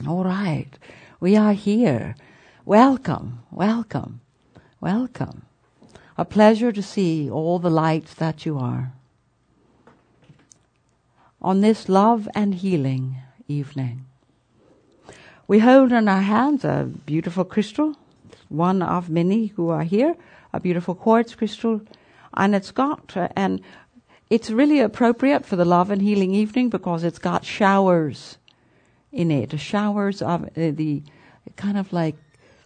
All right. We are here. Welcome, welcome, welcome. A pleasure to see all the lights that you are. On this love and healing evening, we hold in our hands a beautiful crystal, one of many who are here, a beautiful quartz crystal, and it's really appropriate for the love and healing evening because it's got showers in it, showers of the kind of like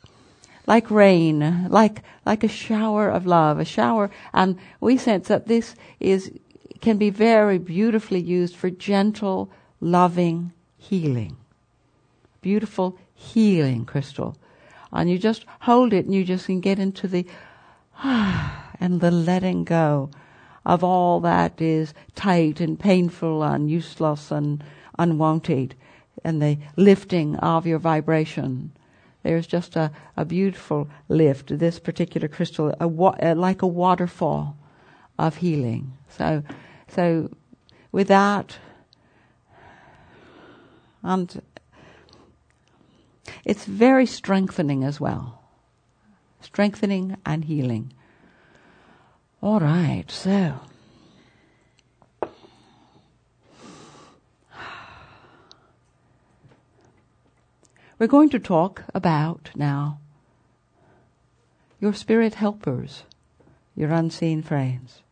rain, like a shower of love, a shower, and we sense that this can be very beautifully used for gentle, loving healing. Beautiful healing crystal. And you just hold it and you just can get into the and the letting go of all that is tight and painful and useless and unwanted, and the lifting of your vibration. There's just a beautiful lift. This particular crystal, like a waterfall of healing. So with that, and it's very strengthening as well. Strengthening and healing. All right, so we're going to talk about now your spirit helpers, your unseen friends.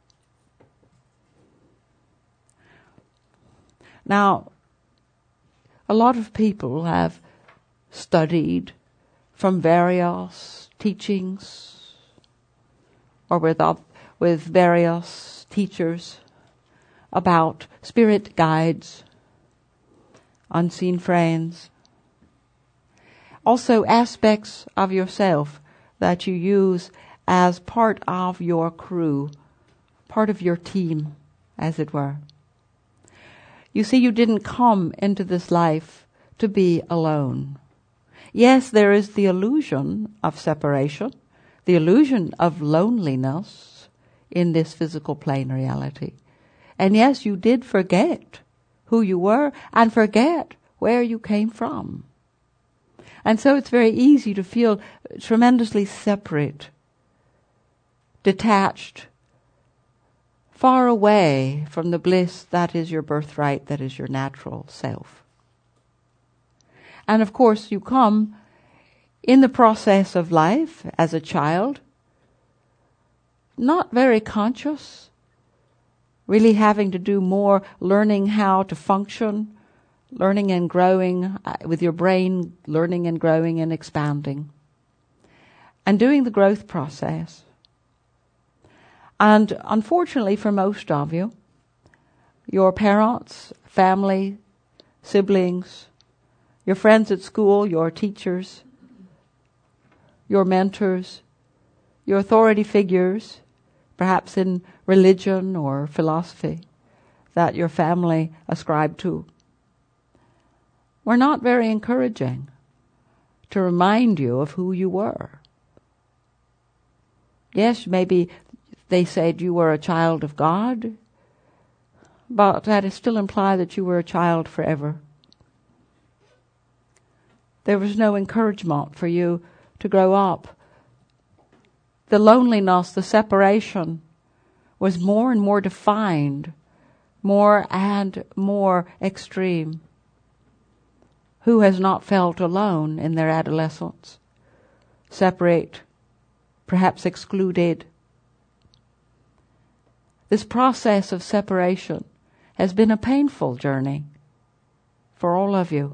Now, a lot of people have studied from various teachings or with various teachers about spirit guides, unseen friends, also aspects of yourself that you use as part of your crew, part of your team, as it were. You see, you didn't come into this life to be alone. Yes, there is the illusion of separation, the illusion of loneliness in this physical plane reality. And yes, you did forget who you were and forget where you came from. And so it's very easy to feel tremendously separate, detached, far away from the bliss that is your birthright, that is your natural self. And of course you come in the process of life as a child, not very conscious, really having to do more learning how to function, learning and growing with your brain, learning and growing and expanding, and doing the growth process. And unfortunately for most of you, your parents, family, siblings, your friends at school, your teachers, your mentors, your authority figures, perhaps in religion or philosophy that your family ascribed to, were not very encouraging to remind you of who you were. Yes, maybe they said you were a child of God, but that is still imply that you were a child forever. There was no encouragement for you to grow up. The loneliness, the separation was more and more defined, more and more extreme. Who has not felt alone in their adolescence? Separate, perhaps excluded. This process of separation has been a painful journey for all of you.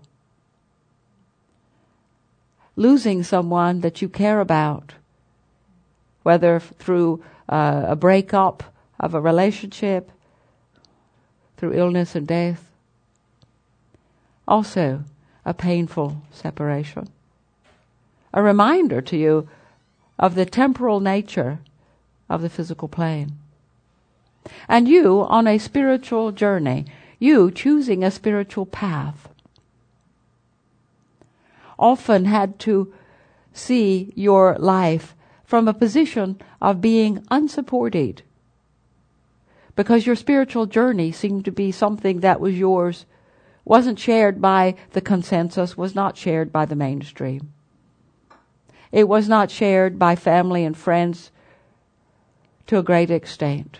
Losing someone that you care about, whether through a breakup of a relationship, through illness and death. Also, a painful separation. A reminder to you of the temporal nature of the physical plane. And you, on a spiritual journey, you choosing a spiritual path, often had to see your life from a position of being unsupported, because your spiritual journey seemed to be something that was yours wasn't shared by the consensus, was not shared by the mainstream. It was not shared by family and friends to a great extent.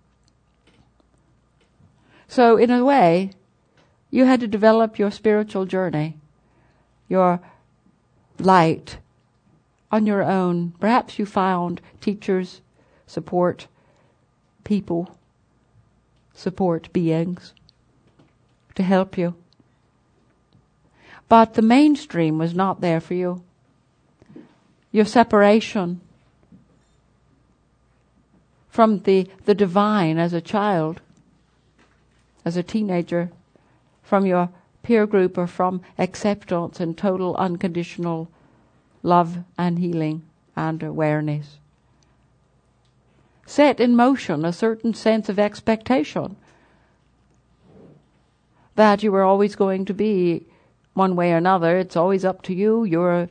So in a way, you had to develop your spiritual journey, your light, on your own. Perhaps you found teachers, support people, support beings to help you. But the mainstream was not there for you. Your separation from the divine as a child, as a teenager, from your peer group, or from acceptance and total unconditional love and healing and awareness, set in motion a certain sense of expectation that you were always going to be one way or another. It's always up to you. You're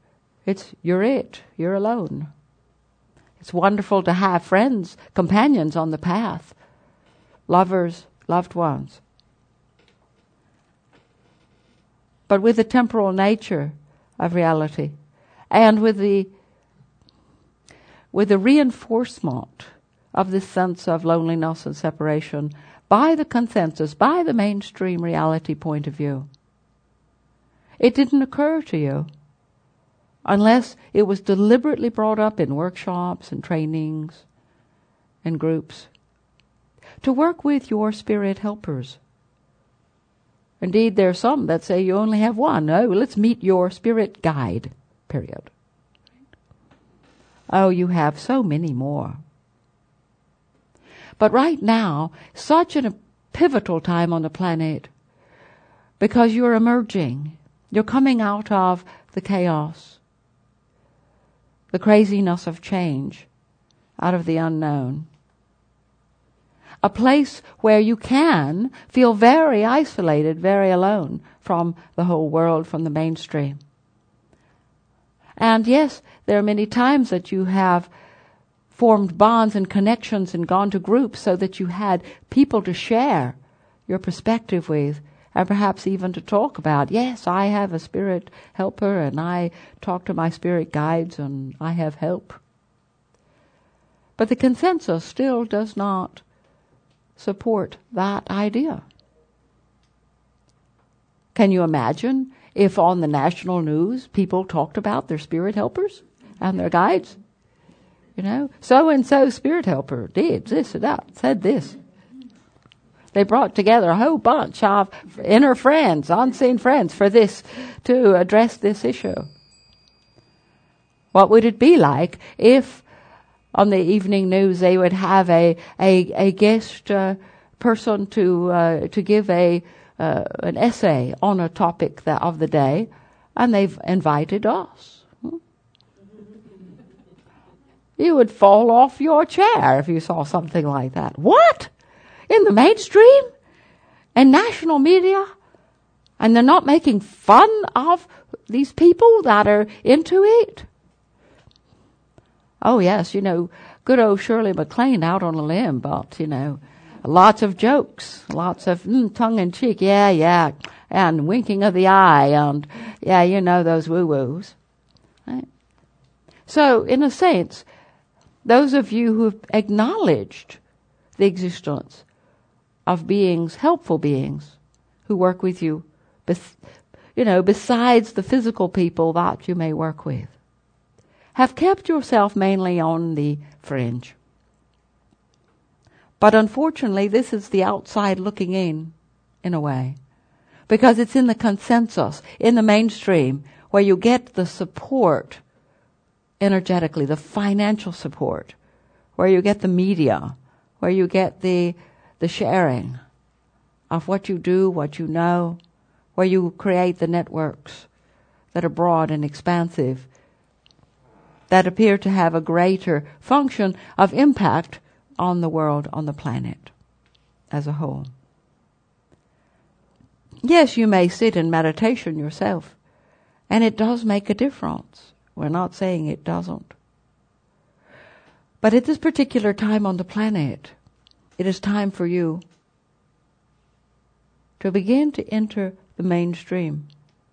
alone. It's wonderful to have friends, companions on the path, lovers, loved ones. But with the temporal nature of reality, and with the reinforcement of this sense of loneliness and separation by the consensus, by the mainstream reality point of view, it didn't occur to you, unless it was deliberately brought up in workshops and trainings and groups, to work with your spirit helpers. Indeed, there are some that say you only have one. No, let's meet your spirit guide, period. Oh, you have so many more. But right now, such a pivotal time on the planet, because you're emerging. You're coming out of the chaos, the craziness of change, out of the unknown. A place where you can feel very isolated, very alone from the whole world, from the mainstream. And yes, there are many times that you have formed bonds and connections and gone to groups so that you had people to share your perspective with, and perhaps even to talk about, yes, I have a spirit helper and I talk to my spirit guides and I have help. But the consensus still does not support that idea. Can you imagine if on the national news people talked about their spirit helpers and their guides? You know, so-and-so spirit helper did this or that, said this. They brought together a whole bunch of inner friends, unseen friends, for this, to address this issue. What would it be like if on the evening news they would have a guest person to give an essay on a topic of the day, and they've invited us? You would fall off your chair if you saw something like that. What? In the mainstream? And national media? And they're not making fun of these people that are into it? Oh yes, good old Shirley MacLaine out on a limb, but, lots of jokes, lots of tongue-in-cheek, yeah, and winking of the eye, and, those woo-woos. Right? So, in a sense, those of you who've acknowledged the existence of beings, helpful beings, who work with you, besides the physical people that you may work with, have kept yourself mainly on the fringe. But unfortunately, this is the outside looking in a way, because it's in the consensus, in the mainstream, where you get the support energetically, the financial support, where you get the media, where you get the sharing of what you do, what you know, where you create the networks that are broad and expansive, that appear to have a greater function of impact on the world, on the planet as a whole. Yes, you may sit in meditation yourself, and it does make a difference. We're not saying it doesn't. But at this particular time on the planet, it is time for you to to begin to enter the mainstream.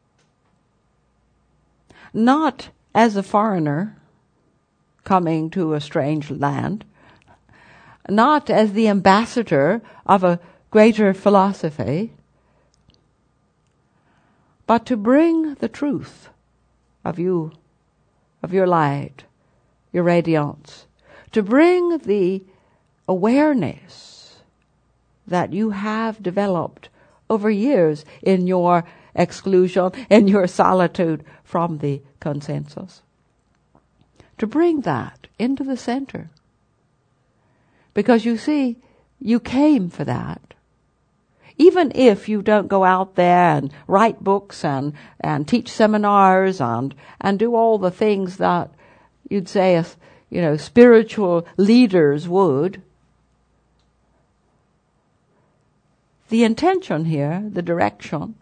Not as a foreigner coming to a strange land, not as the ambassador of a greater philosophy, but to bring the truth of you, of your light, your radiance, to bring the awareness that you have developed over years in your exclusion, in your solitude from the consensus. To bring that into the center. Because you see, you came for that. Even if you don't go out there and write books and teach seminars and do all the things that you'd say, spiritual leaders would, the intention here, the direction,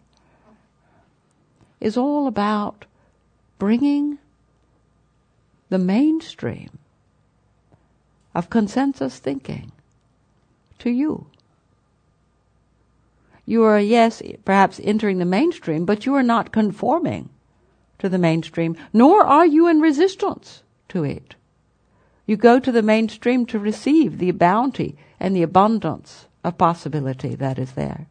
is all about bringing the mainstream of consensus thinking to you. You are, yes, perhaps entering the mainstream, but you are not conforming to the mainstream, nor are you in resistance to it. You go to the mainstream to receive the bounty and the abundance of possibility that is there.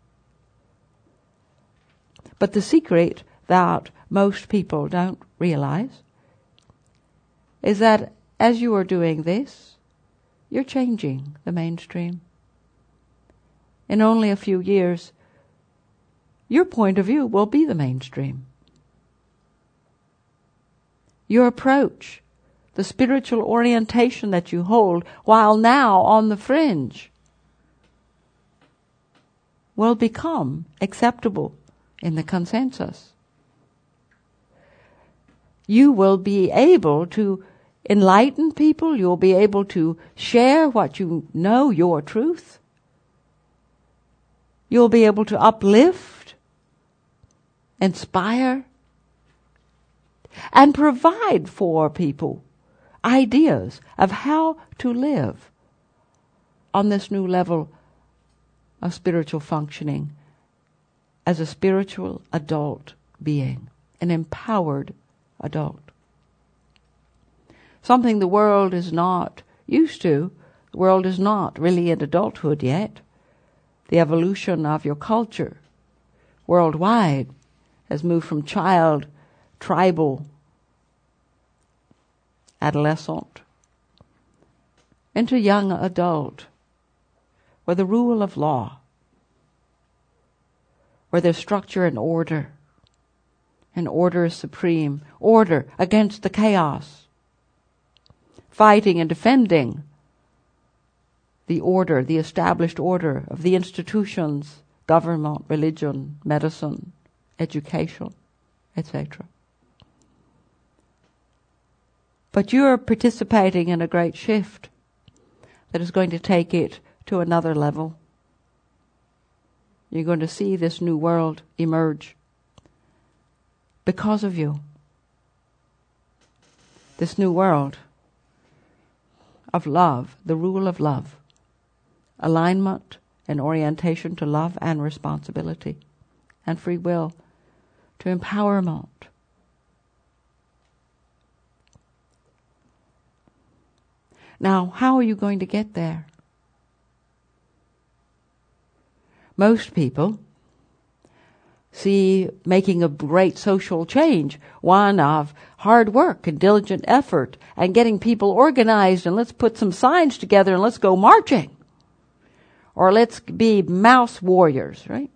But the secret that most people don't realize is that as you are doing this, you're changing the mainstream. In only a few years, your point of view will be the mainstream. Your approach, the spiritual orientation that you hold while now on the fringe, will become acceptable in the consensus. You will be able to enlighten people. You'll be able to share what you know, your truth. You'll be able to uplift, inspire, and provide for people ideas of how to live on this new level of spiritual functioning as a spiritual adult being, an empowered adult. Something the world is not used to. The world is not really in adulthood yet. The evolution of your culture worldwide has moved from child, tribal, adolescent, into young adult, where the rule of law, where there's structure and order is supreme, order against the chaos, fighting and defending the order, the established order of the institutions, government, religion, medicine, education, etc. But you're participating in a great shift that is going to take it to another level. You're going to see this new world emerge because of you. This new world of love, the rule of love, alignment and orientation to love and responsibility and free will, to empowerment. Now, how are you going to get there? Most people see making a great social change one of hard work and diligent effort and getting people organized, and let's put some signs together and let's go marching. Or let's be mouse warriors, right?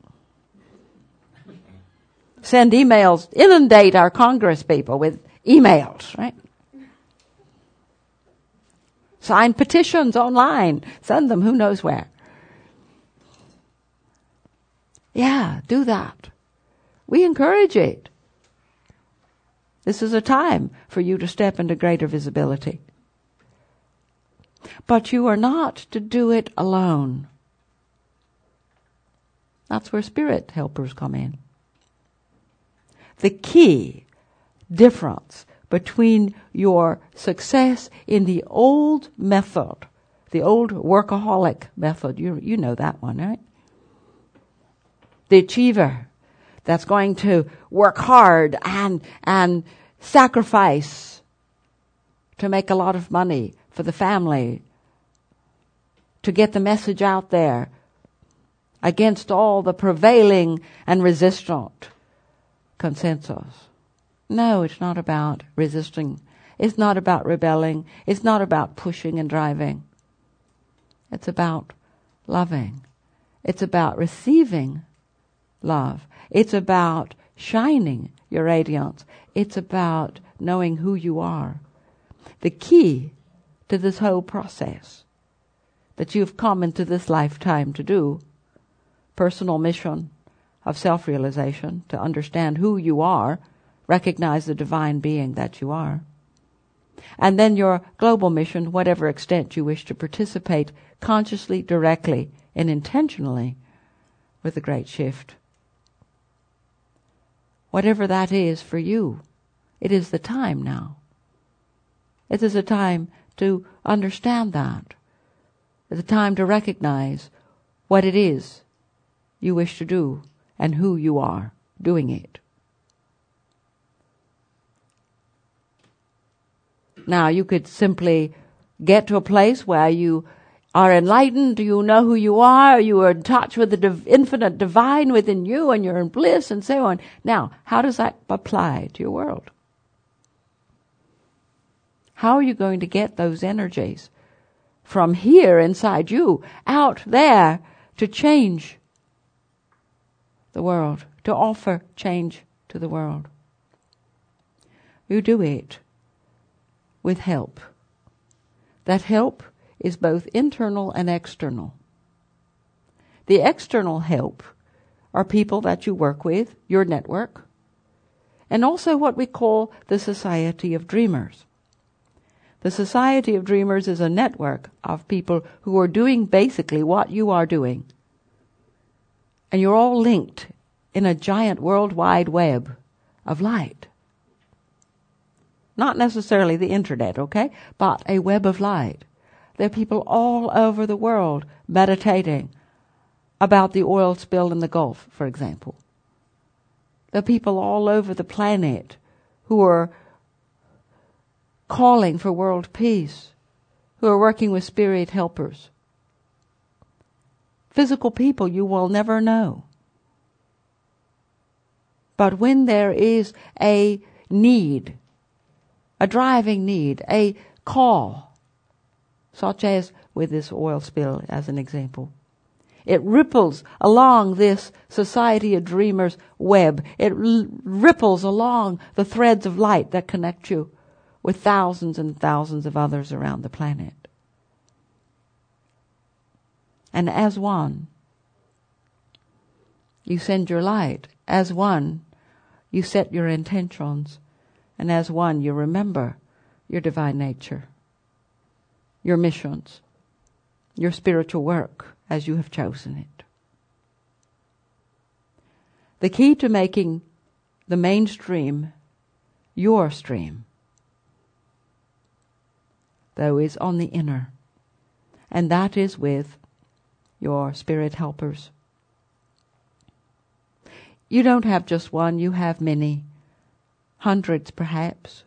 Send emails, inundate our Congress people with emails, right? Sign petitions online, send them who knows where. Yeah, do that. We encourage it. This is a time for you to step into greater visibility. But you are not to do it alone. That's where spirit helpers come in. The key difference between your success in the old method, the old workaholic method, you know that one, right? the achiever that's going to work hard and sacrifice to make a lot of money for the family, to get the message out there against all the prevailing and resistant consensus. No, it's not about resisting. It's not about rebelling. It's not about pushing and driving. It's about loving. It's about receiving love. It's about shining your radiance. It's about knowing who you are. The key to this whole process that you've come into this lifetime to do, personal mission of self-realization, to understand who you are, recognize the divine being that you are, and then your global mission, whatever extent you wish to participate consciously, directly, and intentionally with the great shift. Whatever that is for you, it is the time now. It is a time to understand that. It's a time to recognize what it is you wish to do and who you are doing it. Now, you could simply get to a place where you are enlightened, you know who you are in touch with the infinite divine within you, and you're in bliss and so on. Now, how does that apply to your world? How are you going to get those energies from here inside you out there to change the world, to offer change to the world? You do it with help. That help is both internal and external. The external help are people that you work with, your network, and also what we call the Society of Dreamers. The Society of Dreamers is a network of people who are doing basically what you are doing. And you're all linked in a giant worldwide web of light. Not necessarily the internet, okay? But a web of light. There are people all over the world meditating about the oil spill in the Gulf, for example. There are people all over the planet who are calling for world peace, who are working with spirit helpers. Physical people you will never know. But when there is a need, a driving need, a call, such as with this oil spill as an example, it ripples along this Society of Dreamers web. It ripples along the threads of light that connect you with thousands and thousands of others around the planet. And as one, you send your light. As one, you set your intentions. And as one, you remember your divine nature, your missions, your spiritual work as you have chosen it. The key to making the mainstream your stream, though, is on the inner. And that is with your spirit helpers. You don't have just one, you have many. Hundreds, perhaps.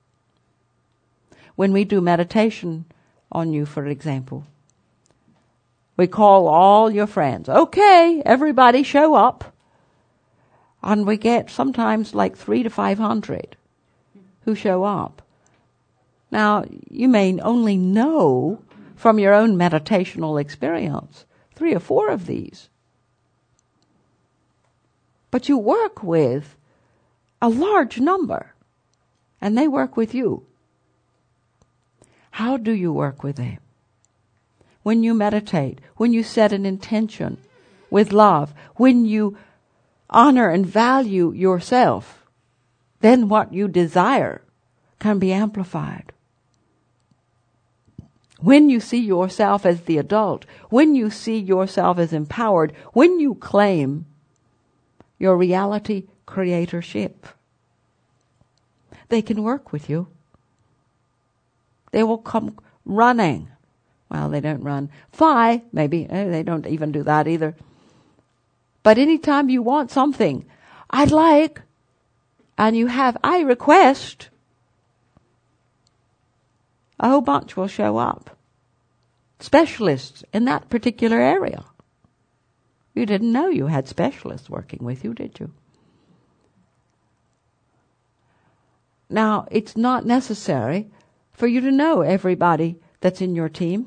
When we do meditation on you, for example, we call all your friends. Okay, everybody show up. And we get sometimes like 300 to 500 who show up. Now, you may only know from your own meditational experience 3 or 4 of these. But you work with a large number, and they work with you. How do you work with them? When you meditate, when you set an intention with love, when you honor and value yourself, then what you desire can be amplified. When you see yourself as the adult, when you see yourself as empowered, when you claim your reality creatorship, they can work with you. They will come running. Well, they don't run. Fly, maybe. They don't even do that either. But anytime you want something, I'd like, and you have, I request, a whole bunch will show up. Specialists in that particular area. You didn't know you had specialists working with you, did you? Now, it's not necessary for you to know everybody that's in your team.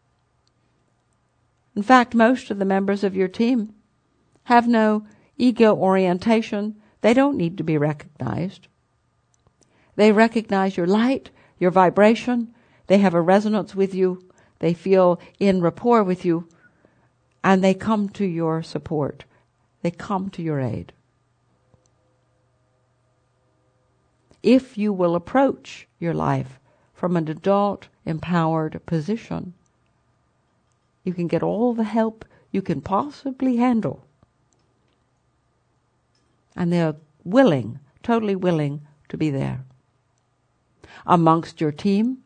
In fact, most of the members of your team have no ego orientation. They don't need to be recognized. They recognize your light, your vibration. They have a resonance with you. They feel in rapport with you. And they come to your support. They come to your aid. If you will approach your life from an adult, empowered position, you can get all the help you can possibly handle. And they're willing, totally willing to be there. Amongst your team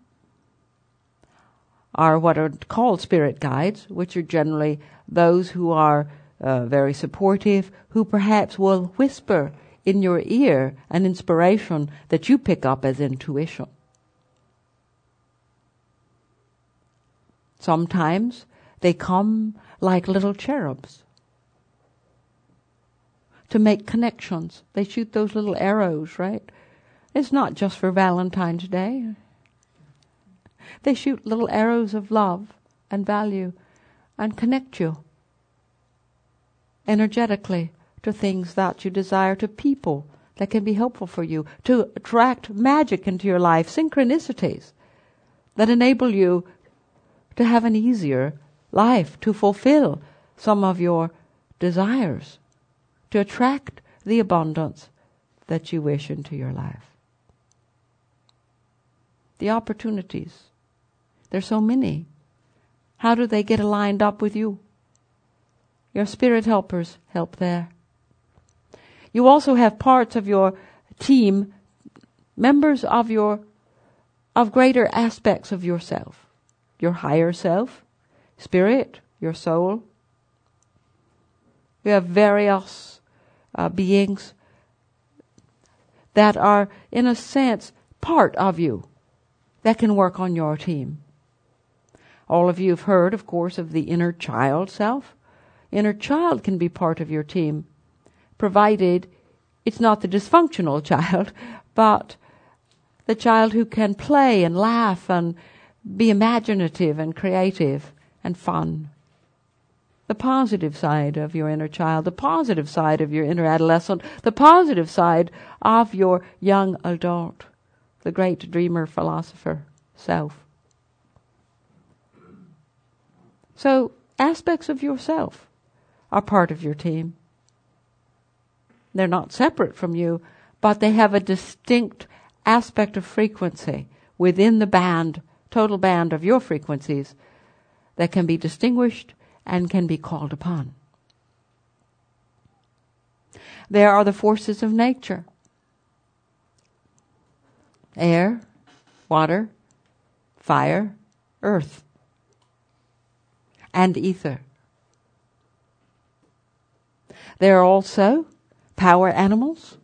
are what are called spirit guides, which are generally those who are very supportive, who perhaps will whisper in your ear an inspiration that you pick up as intuition. Sometimes they come like little cherubs to make connections. They shoot those little arrows, right? It's not just for Valentine's Day. They shoot little arrows of love and value and connect you energetically to things that you desire, to people that can be helpful for you, to attract magic into your life, synchronicities that enable you to have an easier life, to fulfill some of your desires, to attract the abundance that you wish into your life. The opportunities, there's so many. How do they get aligned up with you? Your spirit helpers help there. You also have parts of your team, members of greater aspects of yourself. Your higher self, spirit, your soul. You have various beings that are, in a sense, part of you that can work on your team. All of you have heard, of course, of the inner child self. Inner child can be part of your team, provided it's not the dysfunctional child, but the child who can play and laugh and be imaginative and creative and fun. The positive side of your inner child, the positive side of your inner adolescent, the positive side of your young adult, the great dreamer, philosopher, self. So aspects of yourself are part of your team. They're not separate from you, but they have a distinct aspect of frequency within the band, total band of your frequencies that can be distinguished and can be called upon. There are the forces of nature. Air, water, fire, earth, and ether. There are also power animals.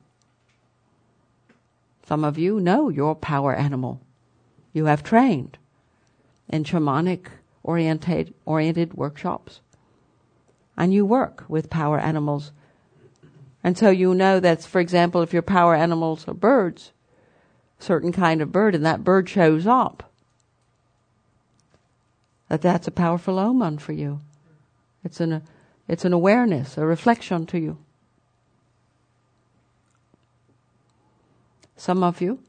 Some of you know your power animal. You have trained in shamanic oriented workshops. And you work with power animals. And so you know that, for example, if your power animals are birds, a certain kind of bird, and that bird shows up, that's a powerful omen for you. It's an awareness, a reflection to you. Some of you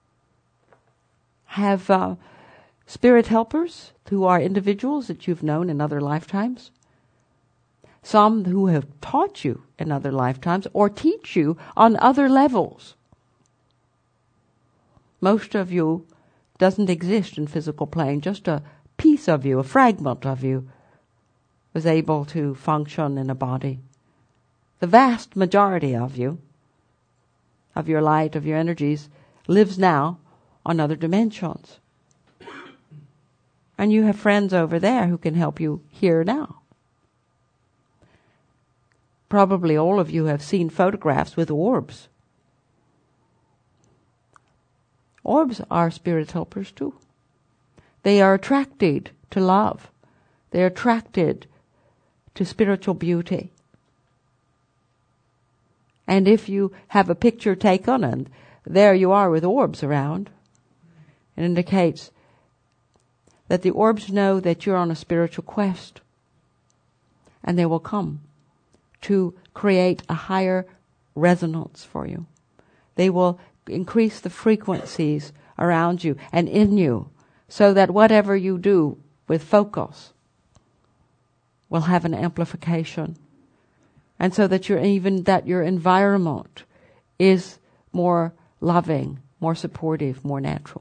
have spirit helpers who are individuals that you've known in other lifetimes. Some who have taught you in other lifetimes or teach you on other levels. Most of you doesn't exist in physical plane. Just a piece of you, a fragment of you, was able to function in a body. The vast majority of you, of your light, of your energies, lives now on other dimensions. And you have friends over there who can help you here now. Probably all of you have seen photographs with orbs. Orbs are spirit helpers too. They are attracted to love. They are attracted to spiritual beauty. And if you have a picture taken and there you are with orbs around, it indicates that the orbs know that you're on a spiritual quest. And they will come to create a higher resonance for you. They will increase the frequencies around you and in you, so that whatever you do with focus will have an amplification. And so that your environment is more loving, more supportive, more natural.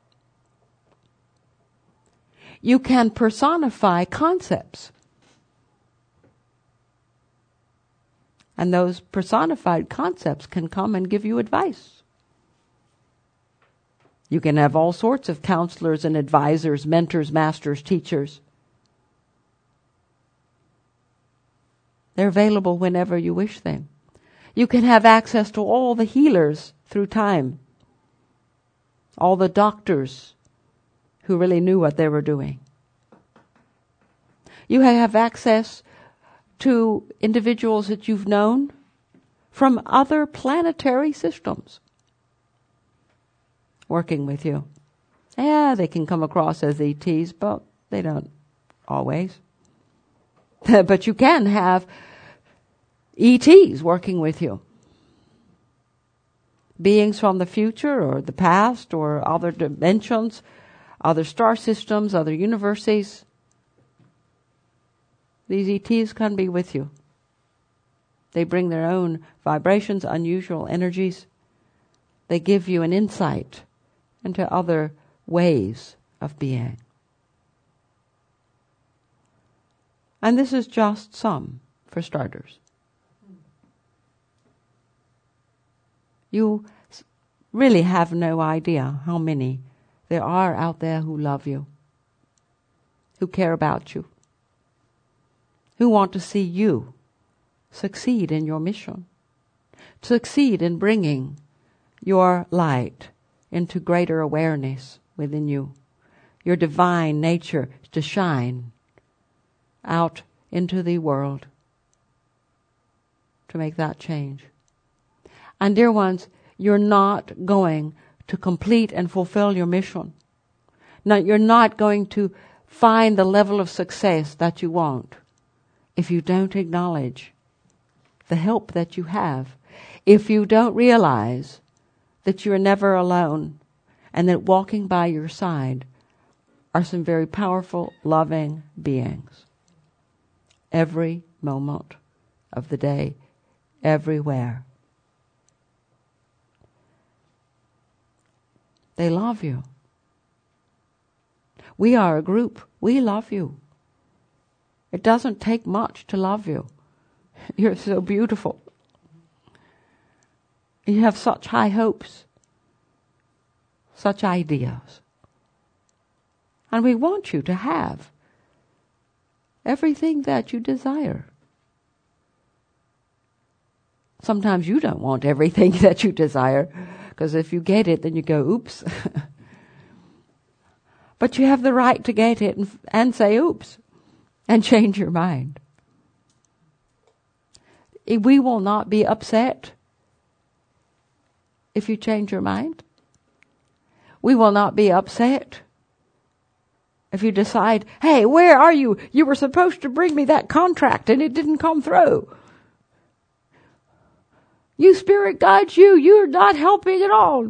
You can personify concepts. And those personified concepts can come and give you advice. You can have all sorts of counselors and advisors, mentors, masters, teachers. They're available whenever you wish them. You can have access to all the healers through time. All the doctors who really knew what they were doing. You have access to individuals that you've known from other planetary systems working with you. Yeah, they can come across as ETs, but they don't always. But you can have ETs working with you. Beings from the future or the past or other dimensions, other star systems, other universes. These ETs can be with you. They bring their own vibrations, unusual energies. They give you an insight into other ways of being. And this is just some, for starters. You really have no idea how many there are out there who love you, who care about you, who want to see you succeed in your mission, succeed in bringing your light into greater awareness within you, your divine nature to shine out into the world, to make that change. And dear ones, you're not going to complete and fulfill your mission. Now, you're not going to find the level of success that you want if you don't acknowledge the help that you have, if you don't realize that you're never alone and that walking by your side are some very powerful, loving beings. Every moment of the day, everywhere. They love you. We are a group. We love you. It doesn't take much to love you. You're so beautiful. You have such high hopes, such ideas. And we want you to have everything that you desire. Sometimes you don't want everything that you desire, because if you get it, then you go, oops. But you have the right to get it and say, oops, and change your mind. We will not be upset if you change your mind. We will not be upset if you decide, hey, where are you? You were supposed to bring me that contract and it didn't come through. You spirit guides you. You're not helping at all.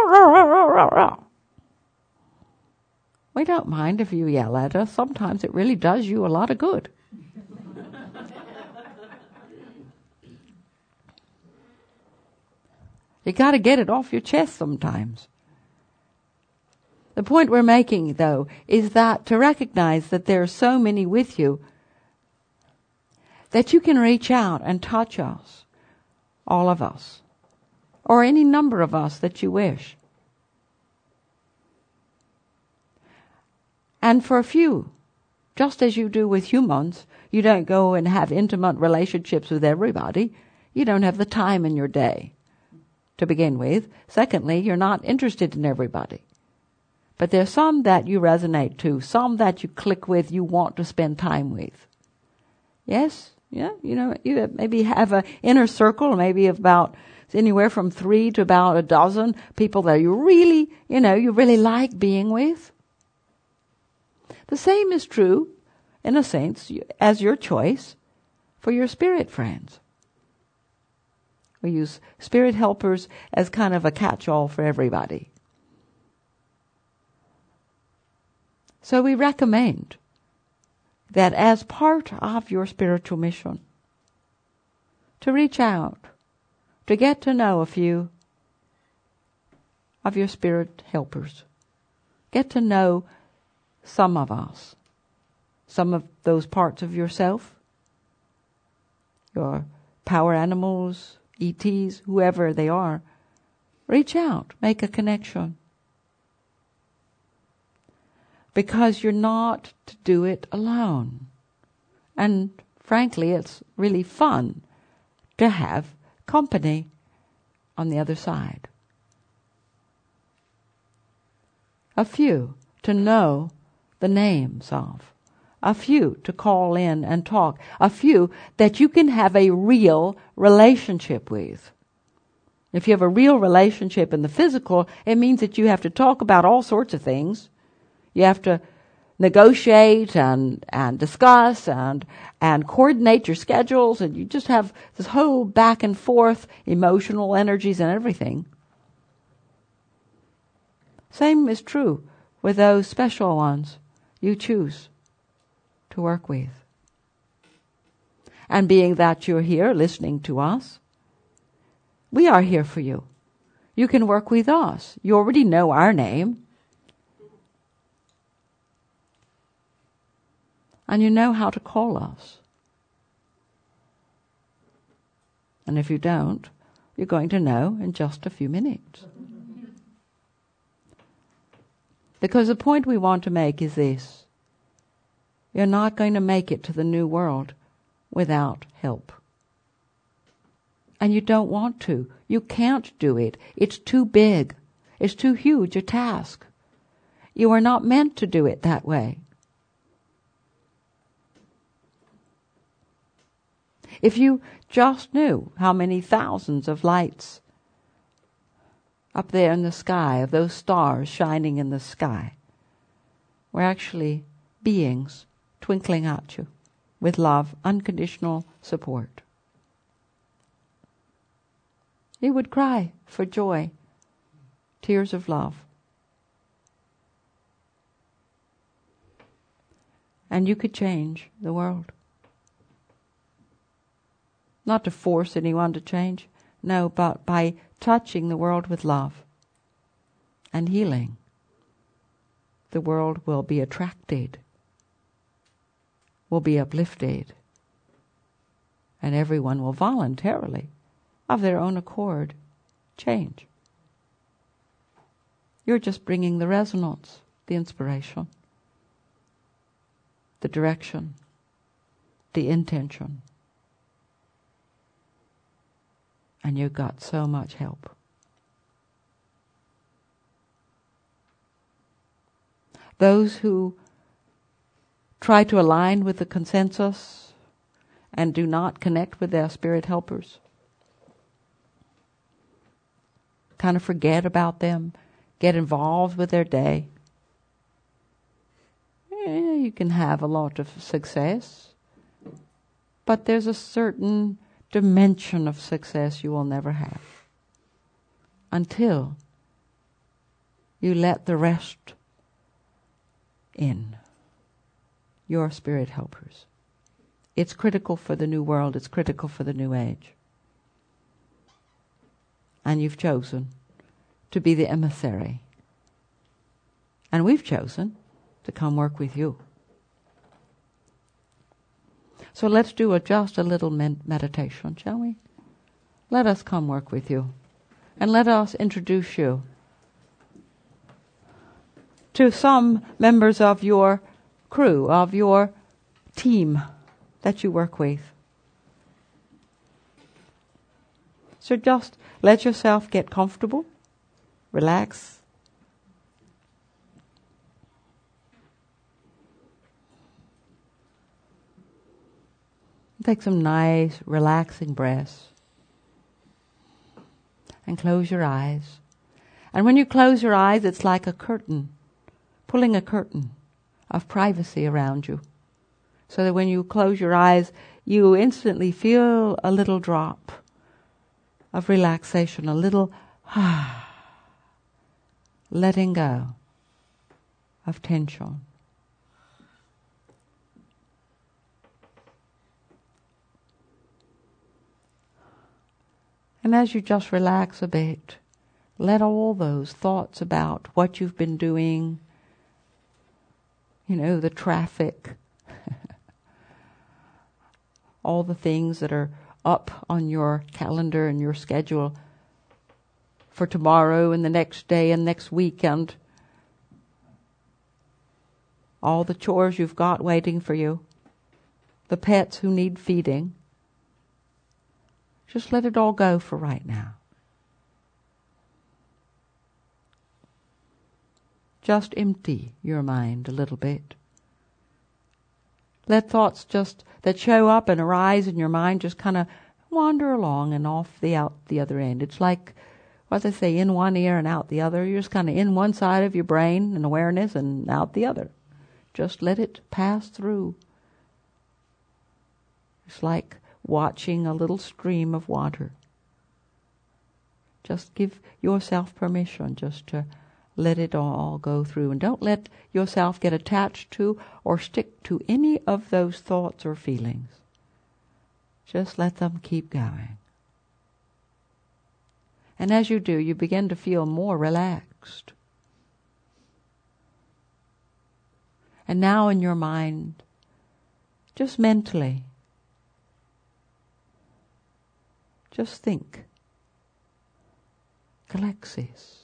We don't mind if you yell at us. Sometimes it really does you a lot of good. You got to get it off your chest sometimes. The point we're making, though, is that to recognize that there are so many with you that you can reach out and touch us, all of us, or any number of us that you wish. And for a few, Just as you do with humans, you don't go and have intimate relationships with everybody. You don't have the time in your day, to begin with. Secondly, you're not interested in everybody. But there's some that you resonate to, some that you click with, you want to spend time with. Yes? Yeah, you maybe have an inner circle, maybe of about anywhere from 3 to about a dozen people that you really like being with. The same is true, in a sense, as your choice for your spirit friends. We use spirit helpers as kind of a catch-all for everybody. So we recommend that as part of your spiritual mission, to reach out, to get to know a few of your spirit helpers. Get to know some of us, some of those parts of yourself, your power animals, ETs, whoever they are. Reach out, make a connection. Because you're not to do it alone. And frankly, it's really fun to have company on the other side. A few to know the names of. A few to call in and talk. A few that you can have a real relationship with. If you have a real relationship in the physical, it means that you have to talk about all sorts of things. You have to negotiate and discuss and coordinate your schedules, and you just have this whole back and forth emotional energies and everything. Same is true with those special ones you choose to work with. And being that you're here listening to us, we are here for you. You can work with us. You already know our name. And you know how to call us. And if you don't, you're going to know in just a few minutes. Because the point we want to make is this. You're not going to make it to the new world without help. And you don't want to. You can't do it. It's too big. It's too huge a task. You are not meant to do it that way. If you just knew how many thousands of lights up there in the sky, of those stars shining in the sky, were actually beings twinkling at you with love, unconditional support, you would cry for joy, tears of love. And you could change the world. Not to force anyone to change, no, but by touching the world with love and healing, the world will be attracted, will be uplifted, and everyone will voluntarily, of their own accord, change. You're just bringing the resonance, the inspiration, the direction, the intention. And you got so much help. Those who try to align with the consensus and do not connect with their spirit helpers, kind of forget about them, get involved with their day, you can have a lot of success, but there's a certain dimension of success you will never have until you let the rest in, your spirit helpers. It's critical for the new world. It's critical for the new age. And you've chosen to be the emissary. And we've chosen to come work with you. So let's do just a little meditation, shall we? Let us come work with you. And let us introduce you to some members of your crew, of your team that you work with. So just let yourself get comfortable, relax. Take some nice, relaxing breaths. And close your eyes. And when you close your eyes, it's like a curtain, pulling a curtain of privacy around you. So that when you close your eyes, you instantly feel a little drop of relaxation, a little letting go of tension. And as you just relax a bit, let all those thoughts about what you've been doing, the traffic, all the things that are up on your calendar and your schedule for tomorrow and the next day and next weekend, all the chores you've got waiting for you, the pets who need feeding. Just let it all go for right now. Just empty your mind a little bit. Let thoughts that show up and arise in your mind just kind of wander along and off out the other end. It's like what they say, in one ear and out the other. You're just kind of in one side of your brain and awareness and out the other. Just let it pass through. It's like watching a little stream of water. Just give yourself permission just to let it all go through. And don't let yourself get attached to or stick to any of those thoughts or feelings. Just let them keep going. And as you do, you begin to feel more relaxed. And now in your mind, just mentally, just think, Alexis.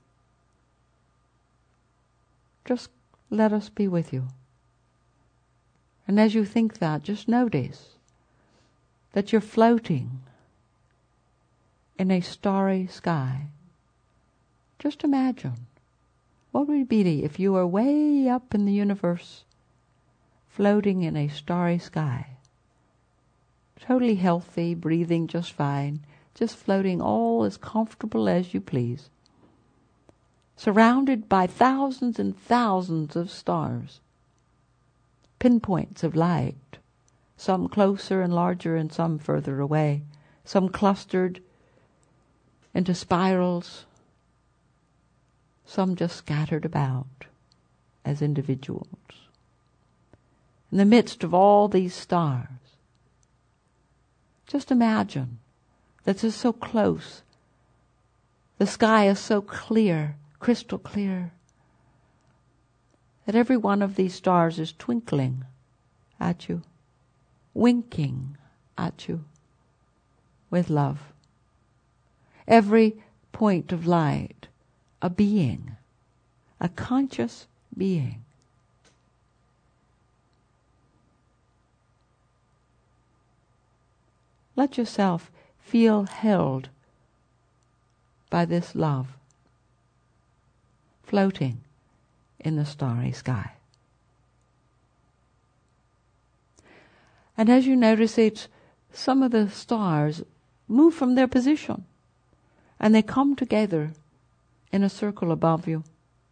Just let us be with you. And as you think that, just notice that you're floating in a starry sky. Just imagine, what would it be if you were way up in the universe, floating in a starry sky? Totally healthy, breathing just fine, just floating all as comfortable as you please. Surrounded by thousands and thousands of stars, pinpoints of light, some closer and larger and some further away, some clustered into spirals, some just scattered about as individuals. In the midst of all these stars, just imagine that it's so close. The sky is so clear, crystal clear, that every one of these stars is twinkling at you, winking at you with love. Every point of light, a being, a conscious being. Let yourself feel held by this love, floating in the starry sky. And as you notice it, some of the stars move from their position and they come together in a circle above you.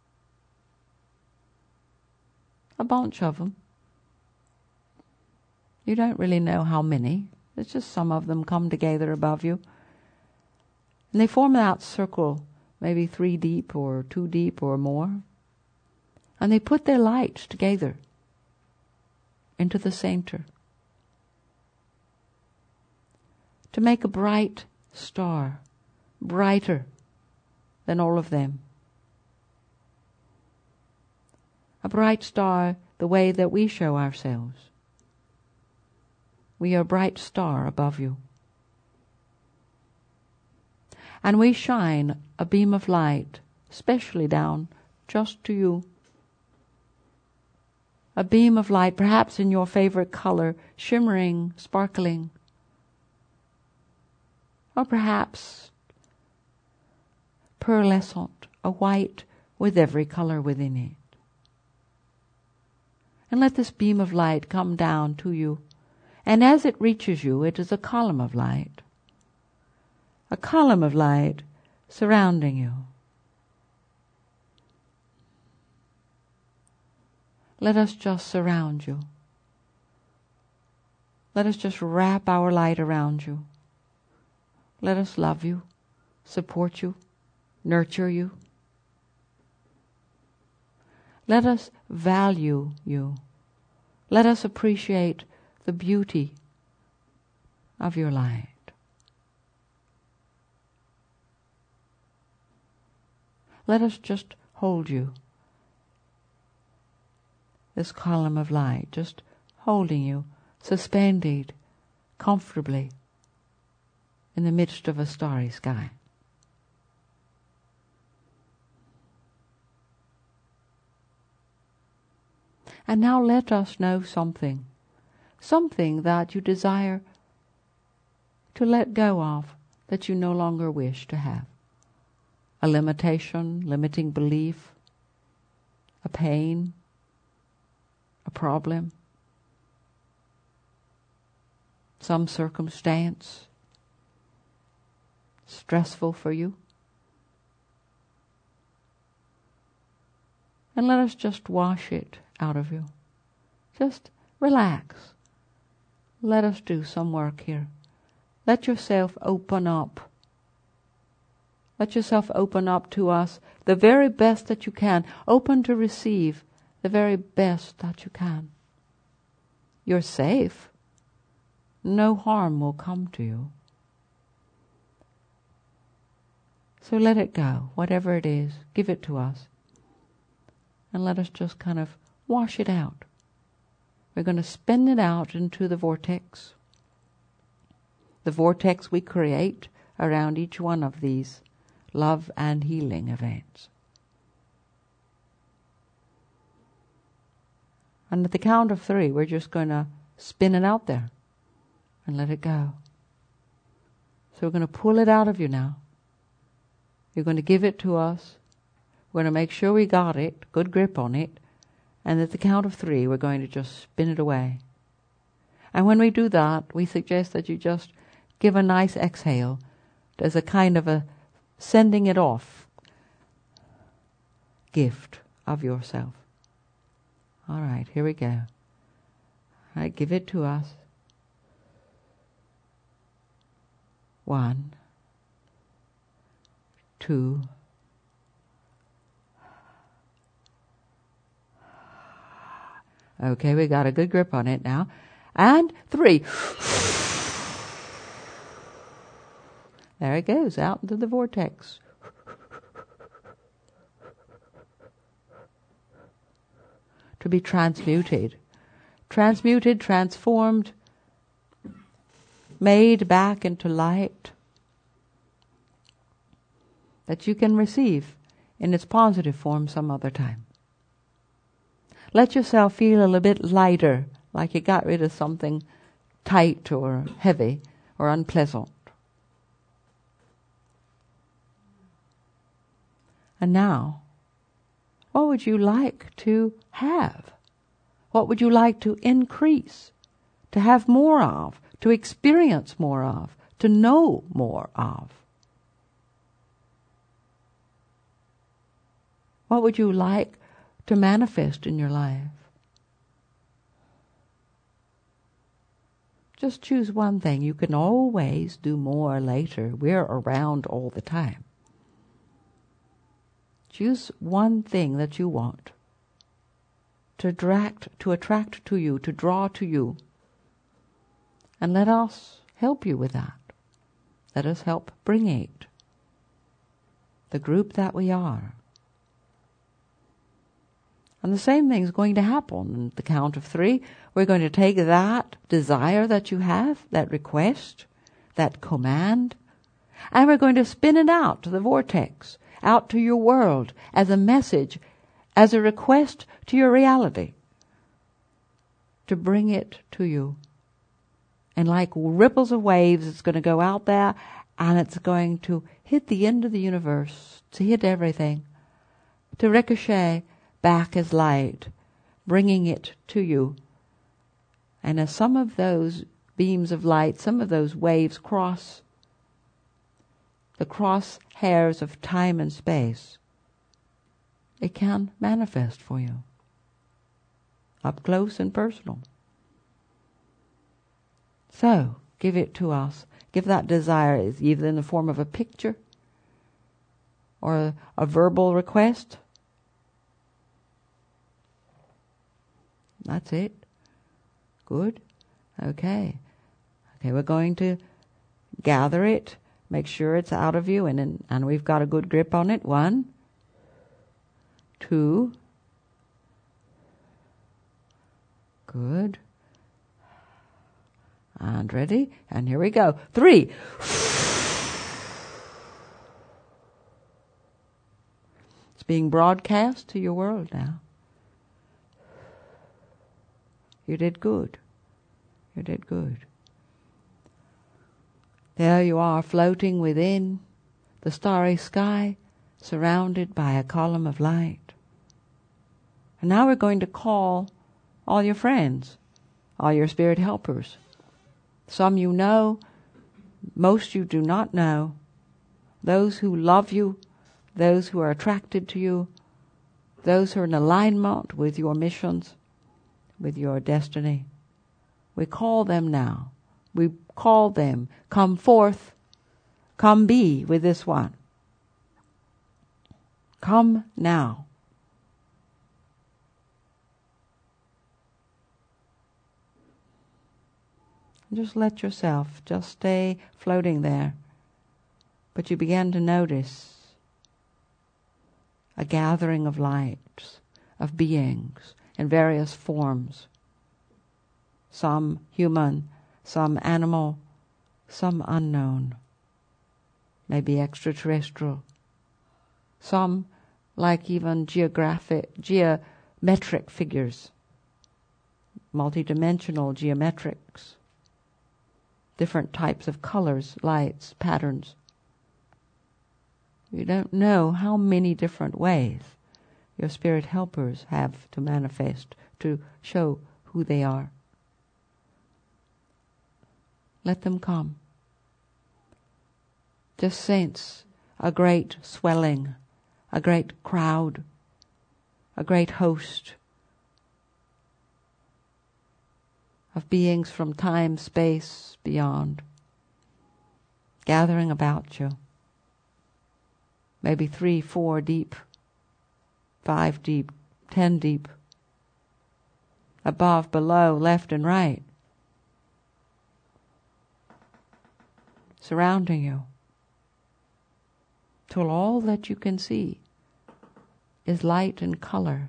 A bunch of them. You don't really know how many. It's just some of them come together above you. And they form that circle, maybe 3 deep or 2 deep or more. And they put their light together into the center to make a bright star, brighter than all of them. A bright star the way that we show ourselves. We are a bright star above you. And we shine a beam of light, especially down just to you. a beam of light, perhaps in your favorite color, shimmering, sparkling. Or perhaps pearlescent, a white with every color within it. And let this beam of light come down to you. And as it reaches you, it is a column of light. A column of light surrounding you. Let us just surround you. Let us just wrap our light around you. Let us love you, support you, nurture you. Let us value you. Let us appreciate the beauty of your light. Let us just hold you. This column of light, just holding you, suspended comfortably in the midst of a starry sky. And now let us know something that you desire to let go of, that you no longer wish to have. A limitation, limiting belief, a pain, a problem, some circumstance stressful for you. And let us just wash it out of you. Just relax. Let us do some work here. Let yourself open up. Let yourself open up to us the very best that you can. Open to receive the very best that you can. You're safe. No harm will come to you. So let it go, whatever it is, give it to us. And let us just kind of wash it out. We're going to spin it out into the vortex. The vortex we create around each one of these love and healing events. And at the count of 3, we're just going to spin it out there and let it go. So we're going to pull it out of you now. You're going to give it to us. We're going to make sure we got it, good grip on it. And at the count of 3, we're going to just spin it away. And when we do that, we suggest that you just give a nice exhale. There's a kind of a sending it off gift of yourself. All right, here we go. All right, give it to us. 1, 2, okay, we got a good grip on it now. And 3. There it goes, out into the vortex. To be transmuted. Transmuted, transformed, made back into light that you can receive in its positive form some other time. Let yourself feel a little bit lighter, like you got rid of something tight or heavy or unpleasant. And now, what would you like to have? What would you like to increase, to have more of, to experience more of, to know more of? What would you like to manifest in your life? Just choose one thing. You can always do more later. We're around all the time. Choose one thing that you want to attract to you, to draw to you. And let us help you with that. Let us help bring it. The group that we are. And the same thing is going to happen. At the count of 3, we're going to take that desire that you have, that request, that command, and we're going to spin it out to the vortex, out to your world as a message, as a request to your reality. to bring it to you. And like ripples of waves, it's going to go out there and it's going to hit the end of the universe, to hit everything, to ricochet back as light, bringing it to you. And as some of those beams of light, some of those waves cross the crosshairs of time and space, it can manifest for you, up close and personal. So, give it to us. Give that desire, either in the form of a picture or a verbal request. That's it. Good. Okay, we're going to gather it, make sure it's out of you, and we've got a good grip on it. 1, 2. Good. And ready? And here we go. 3. It's being broadcast to your world now. You did good. You did good. There you are, floating within the starry sky, surrounded by a column of light. And now we're going to call all your friends, all your spirit helpers. Some you know, most you do not know. Those who love you, those who are attracted to you, those who are in alignment with your missions, with your destiny. We call them now. We call them, come forth, come be with this one. Come now. Just let yourself just stay floating there. But you begin to notice a gathering of lights, of beings in various forms. Some human, some animal, some unknown, maybe extraterrestrial. Some like even geometric figures, multidimensional geometrics. Different types of colors, lights, patterns. You don't know how many different ways your spirit helpers have to manifest, to show who they are. Let them come. Just sense a great swelling, a great crowd, a great host of beings from time, space, beyond, gathering about you. Maybe 3, 4 deep, 5 deep, 10 deep, above, below, left and right, surrounding you, till all that you can see is light and color.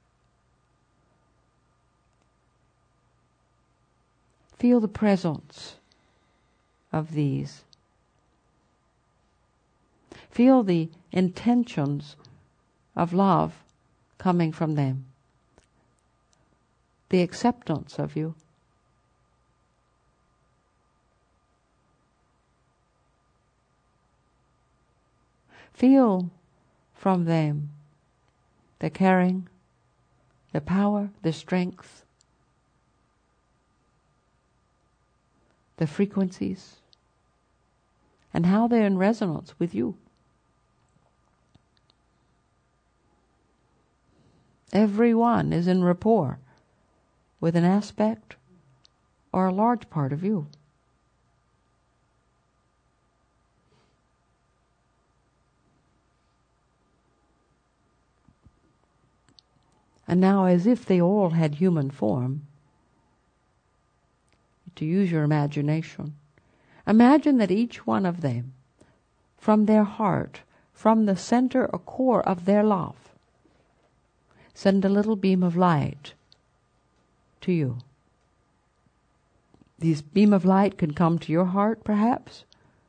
Feel the presence of these. Feel the intentions of love coming from them. The acceptance of you. Feel from them the caring, the power, the strength, the frequencies, and how they're in resonance with you. Everyone is in rapport with an aspect or a large part of you. And now, as if they all had human form, to use your imagination, imagine that each one of them, from their heart, from the center or core of their love, send a little beam of light to you. This beam of light can come to your heart, perhaps.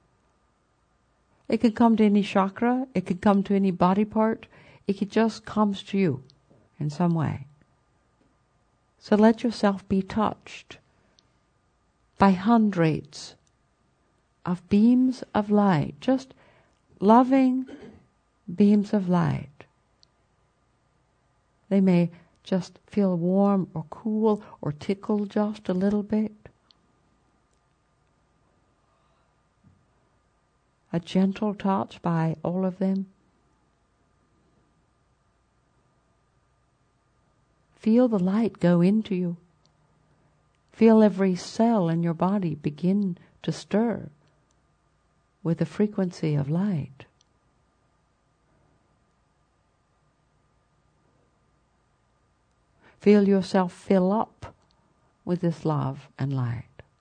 It can come to any chakra. It can come to any body part. It just comes to you in some way. So let yourself be touched by hundreds of beams of light, just loving beams of light. They may just feel warm or cool or tickle just a little bit. A gentle touch by all of them. Feel the light go into you. Feel every cell in your body begin to stir with the frequency of light. Feel yourself fill up with this love and light.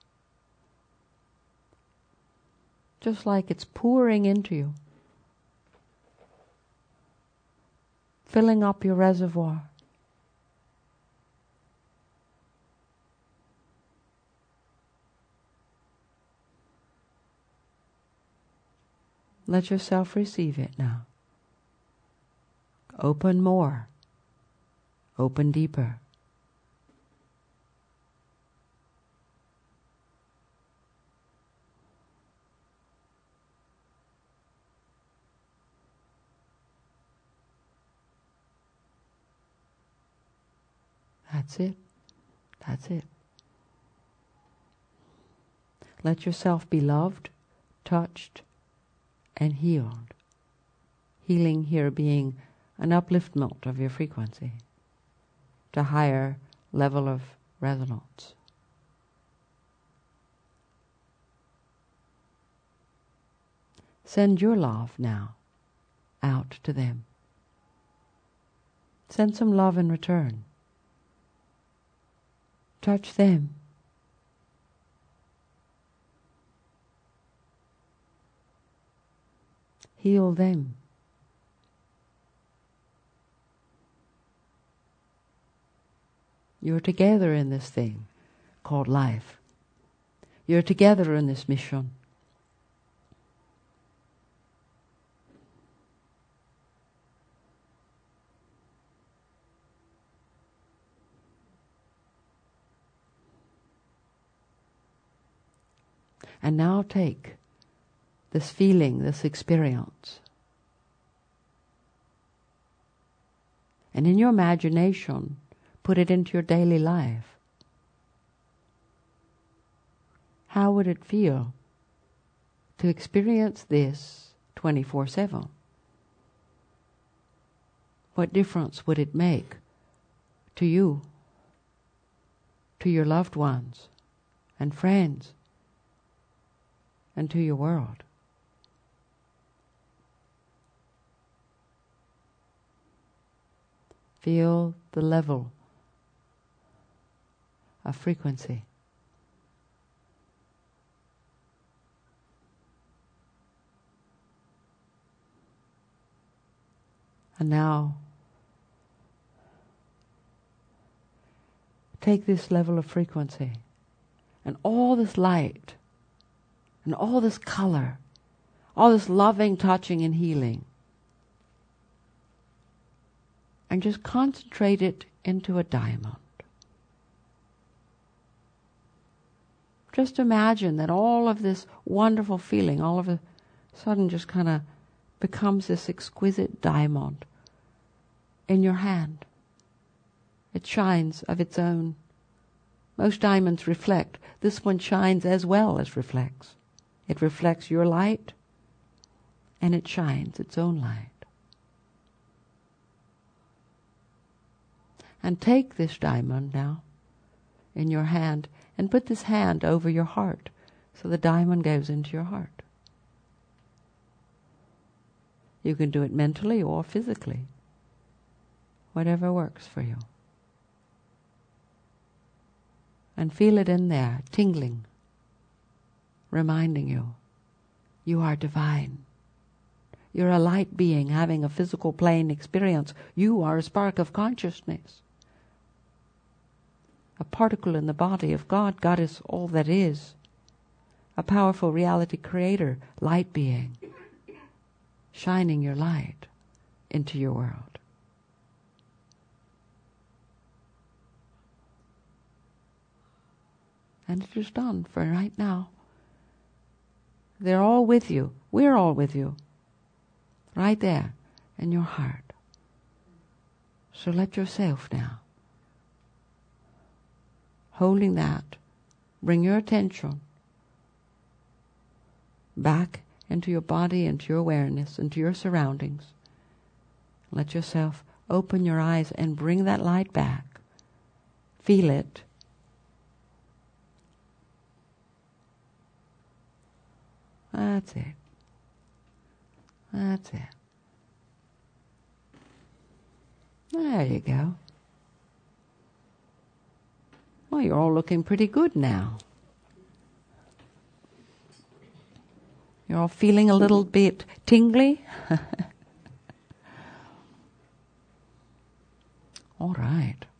Just like it's pouring into you. Filling up your reservoir. Let yourself receive it now. Open more. Open deeper. That's it. That's it. Let yourself be loved, touched, and healed. Healing here being an upliftment of your frequency to higher level of resonance. Send your love now out to them. Send some love in return. Touch them. Heal them. You're together in this thing called life. You're together in this mission. And now take this feeling, this experience, and in your imagination, put it into your daily life. How would it feel to experience this 24/7? What difference would it make to you, to your loved ones and friends, and to your world? Feel the level of frequency. And now, take this level of frequency and all this light and all this color, all this loving, touching, and healing, and just concentrate it into a diamond. Just imagine that all of this wonderful feeling all of a sudden just kind of becomes this exquisite diamond in your hand. It shines of its own. Most diamonds reflect. This one shines as well as reflects. It reflects your light, and it shines its own light. And take this diamond now in your hand and put this hand over your heart so the diamond goes into your heart. You can do it mentally or physically, whatever works for you. And feel it in there, tingling, reminding you, you are divine. You're a light being having a physical plane experience. You are a spark of consciousness. A particle in the body of God. God is all that is. A powerful reality creator, light being, shining your light into your world. And it is done for right now. They're all with you. We're all with you. Right there in your heart. So let yourself now, holding that, bring your attention back into your body, into your awareness, into your surroundings. Let yourself open your eyes and bring that light back. Feel it. That's it. That's it. There you go. Well, you're all looking pretty good now. You're all feeling a little bit tingly. All right.